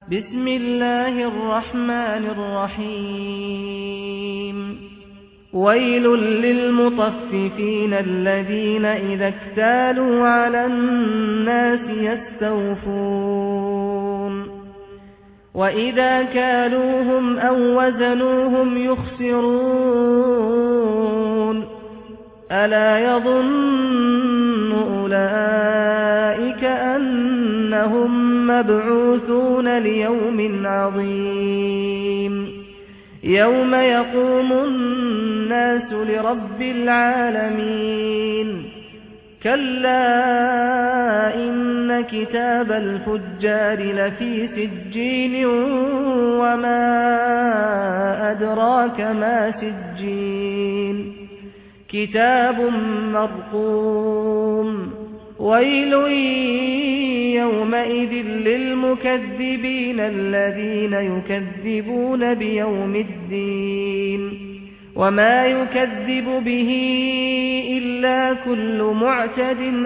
بسم الله الرحمن الرحيم ويل للمطففين الذين إذا اكتالوا على الناس يستوفون وإذا كالوهم أو وزنوهم يخسرون ألا يظن أولئك أنهم مبعوثون ليوم عظيم يوم يقوم الناس لرب العالمين كلا إن كتاب الفجار لفي سجين وما أدراك ما سجين كتاب مرقوم ويل يومئذ للمكذبين الذين يكذبون بيوم الدين وما يكذب به إلا كل معتد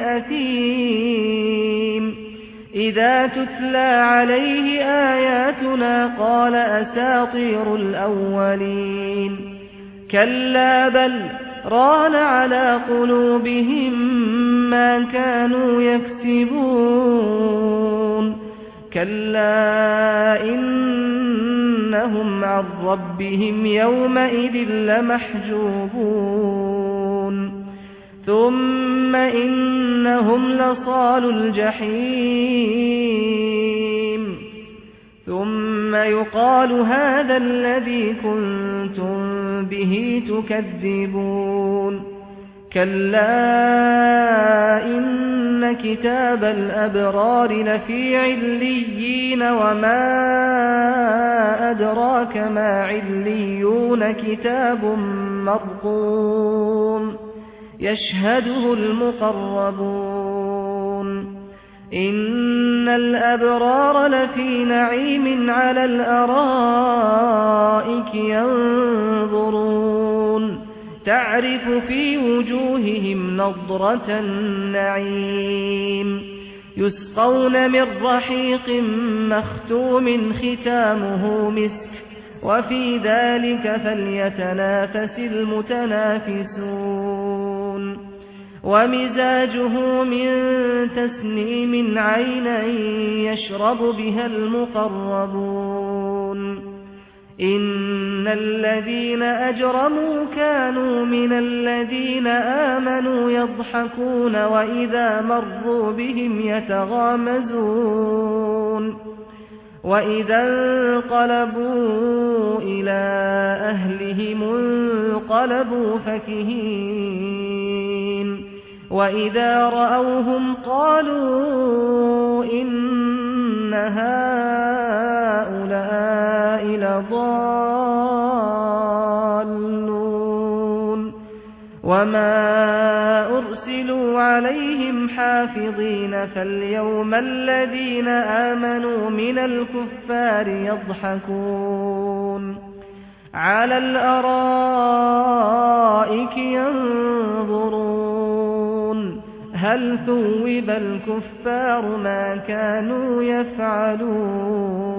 أثيم إذا تتلى عليه آياتنا قال أساطير الأولين كلا بل ران على قلوبهم ما كانوا يكسبون كلا إنهم عن ربهم يومئذ لمحجوبون ثم إنهم لصالو الجحيم ثم يقال هذا الذي كنتم به تكذبون كلا إن كتاب الأبرار لفي عليين وما أدراك ما عليون كتاب مرقوم يشهده المقربون إن الأبرار لفي نعيم على الأرائك ينظرون تعرف في وجوههم نضرة النعيم يسقون من رحيق مختوم ختامه مسك وفي ذلك فليتنافس المتنافسون ومزاجه من تسنيم عينا يشرب بها المقربون إن الذين أجرموا كانوا من الذين آمنوا يضحكون وإذا مروا بهم يتغامزون وإذا انقلبوا إلى أهلهم انقلبوا فكهين وإذا رأوهم قالوا إن هؤلاء لضالون وما أرسلوا عليهم حافظين فاليوم الذين آمنوا من الكفار يضحكون على الأرائك ينظرون هل ثوب الكفار ما كانوا يفعلون